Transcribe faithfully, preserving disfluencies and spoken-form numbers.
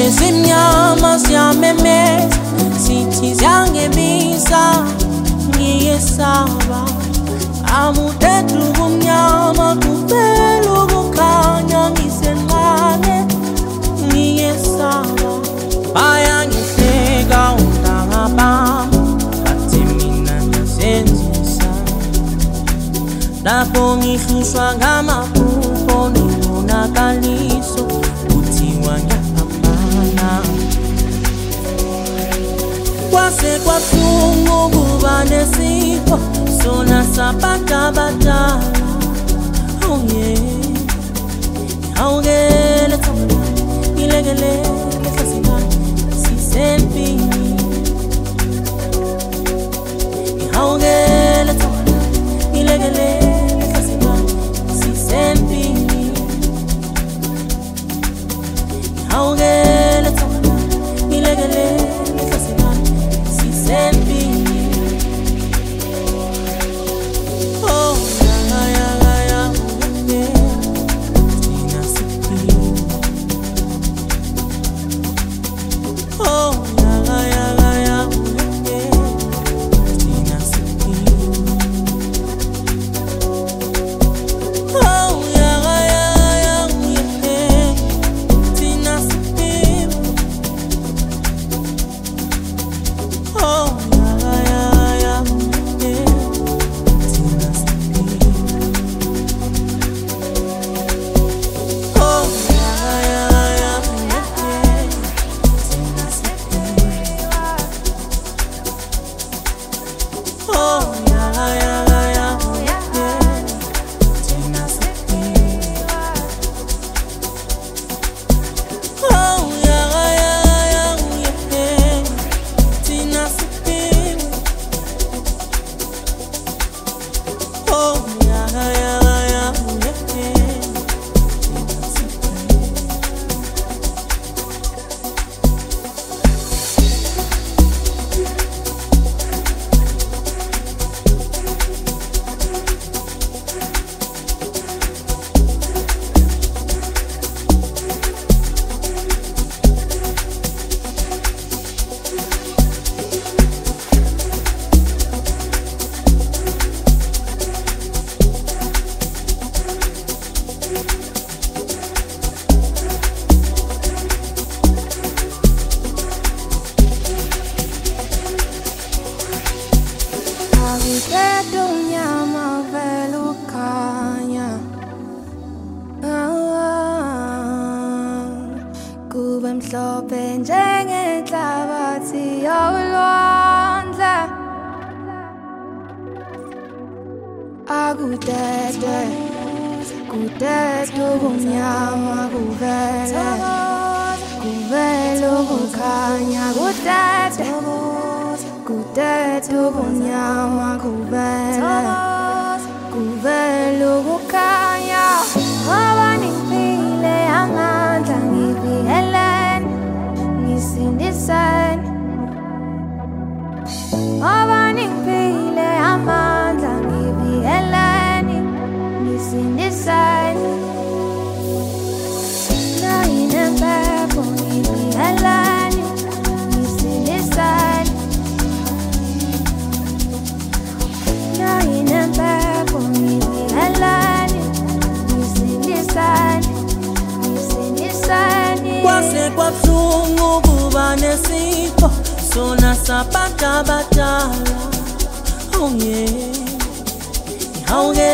Ezimnyama siyamemeza sithi siyangemisa ngiyesaba amuthetha ubumnyama kuphela ukukhanya ngisenqane ngiyesaba bayangihleka untanga bami bathi mina ngiyasenzisa lapho ngihlushwa ngamaphupho nibonakaliso kuthiwa ngiyapambana kwase kwabuhlungu kuba nesipho sona sabantabadala oh yeah awugele thamba ilegele lehlasimani sisempini awugele thamba ilegele lehlasimani sisempini awugele thamba ilegele lehlasimani sisempini. Mhlophe njengenhlabathi yolwandle akudede kudede ubumnyama kuvele kuvele ukukhanya kudede kudede ubumnyama kuvele kuvele ukukhanya ngoba ngiphile amandla ngivikelene ngisindisene ngoba ngiphile amandla ngivikelene ngisindisene nayinempepho ngivikelene ngisindisene nayinempepho ngivikelene ngisindisene ngisindisene kwase kwabuhlungu kuba nesipho sona sabantabadala oh yeah awugele